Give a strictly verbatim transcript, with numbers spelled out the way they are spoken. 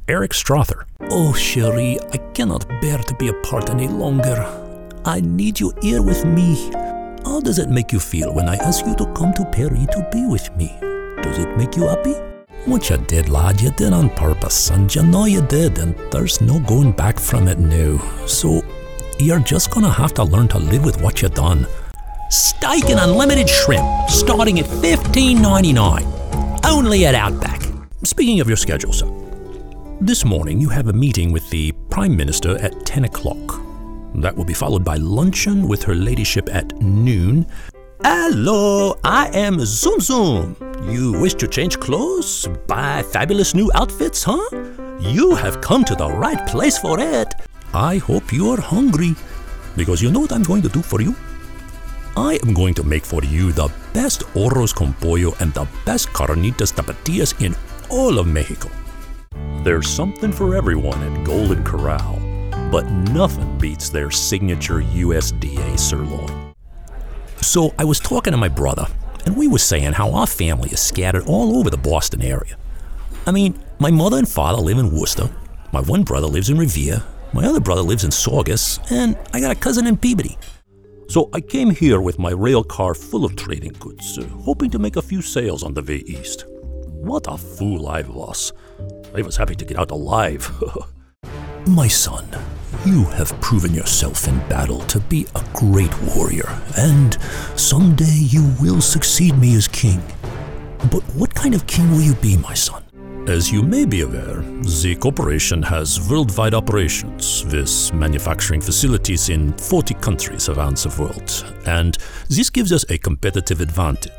Eric Strother. Oh, Cherie, I cannot bear to be apart any longer. I need you here with me. How does it make you feel when I ask you to come to Paris to be with me? Does it make you happy? What you did, lad, you did on purpose, and you know you did, and there's no going back from it now. So, you're just gonna have to learn to live with what you done. Steak and unlimited shrimp, starting at fifteen ninety-nine. Only at Outback. Speaking of your schedule, sir, this morning you have a meeting with the Prime Minister at ten o'clock. That will be followed by luncheon with her ladyship at noon. Hello, I am Zoom Zoom. You wish to change clothes? Buy fabulous new outfits, huh? You have come to the right place for it. I hope you are hungry, because you know what I'm going to do for you? I am going to make for you the best arroz con pollo and the best carnitas tapatías in all of Mexico. There's something for everyone at Golden Corral, but nothing beats their signature U S D A sirloin. So I was talking to my brother, and we were saying how our family is scattered all over the Boston area. I mean, my mother and father live in Worcester, my one brother lives in Revere, my other brother lives in Saugus, and I got a cousin in Peabody. So I came here with my rail car full of trading goods, uh, hoping to make a few sales on the way east. What a fool I was. I was happy to get out alive. My son, you have proven yourself in battle to be a great warrior, and someday you will succeed me as king. But what kind of king will you be, my son? As you may be aware, the corporation has worldwide operations with manufacturing facilities in forty countries around the world, and this gives us a competitive advantage.